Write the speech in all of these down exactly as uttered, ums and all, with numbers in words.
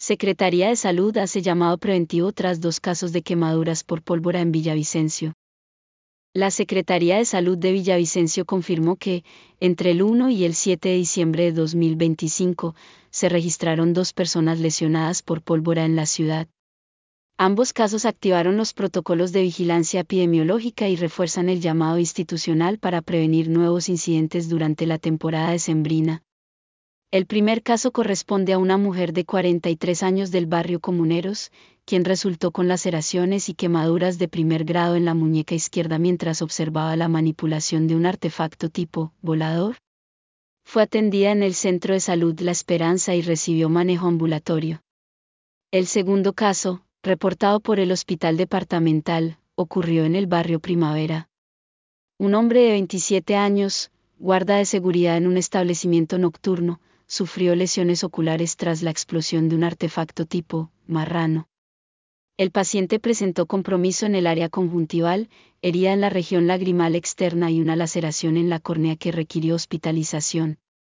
Secretaría de Salud hace llamado preventivo tras dos casos de quemaduras por pólvora en Villavicencio. La Secretaría de Salud de Villavicencio confirmó que, entre el uno y el siete de diciembre de dos mil veinticinco, se registraron dos personas lesionadas por pólvora en la ciudad. Ambos casos activaron los protocolos de vigilancia epidemiológica y refuerzan el llamado institucional para prevenir nuevos incidentes durante la temporada decembrina. El primer caso corresponde a una mujer de cuarenta y tres años del barrio Comuneros, quien resultó con laceraciones y quemaduras de primer grado en la muñeca izquierda mientras observaba la manipulación de un artefacto tipo volador. Fue atendida en el Centro de Salud La Esperanza y recibió manejo ambulatorio. El segundo caso, reportado por el Hospital Departamental, ocurrió en el barrio Primavera. Un hombre de veintisiete años, guarda de seguridad en un establecimiento nocturno, sufrió lesiones oculares tras la explosión de un artefacto tipo marrano. El paciente presentó compromiso en el área conjuntival, herida en la región lagrimal externa y una laceración en la córnea que requirió hospitalización.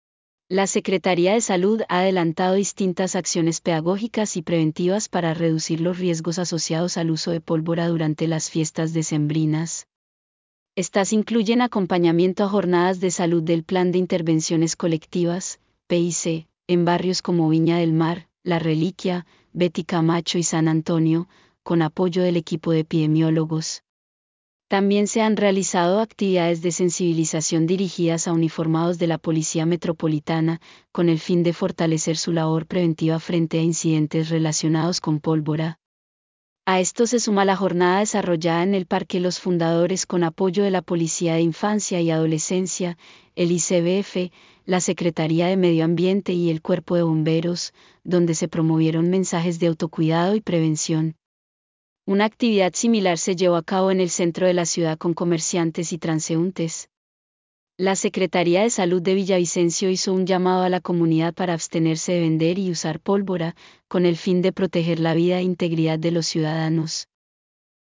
La Secretaría de Salud ha adelantado distintas acciones pedagógicas y preventivas para reducir los riesgos asociados al uso de pólvora durante las fiestas decembrinas. Estas incluyen acompañamiento a jornadas de salud del Plan de Intervenciones Colectivas, P I C, en barrios como Viña del Mar, La Reliquia, Betty Camacho y San Antonio, con apoyo del equipo de epidemiólogos. También se han realizado actividades de sensibilización dirigidas a uniformados de la Policía Metropolitana, con el fin de fortalecer su labor preventiva frente a incidentes relacionados con pólvora. A esto se suma la jornada desarrollada en el Parque Los Fundadores con apoyo de la Policía de Infancia y Adolescencia, el I C B F, la Secretaría de Medio Ambiente y el Cuerpo de Bomberos, donde se promovieron mensajes de autocuidado y prevención. Una actividad similar se llevó a cabo en el centro de la ciudad con comerciantes y transeúntes. La Secretaría de Salud de Villavicencio hizo un llamado a la comunidad para abstenerse de vender y usar pólvora, con el fin de proteger la vida e integridad de los ciudadanos.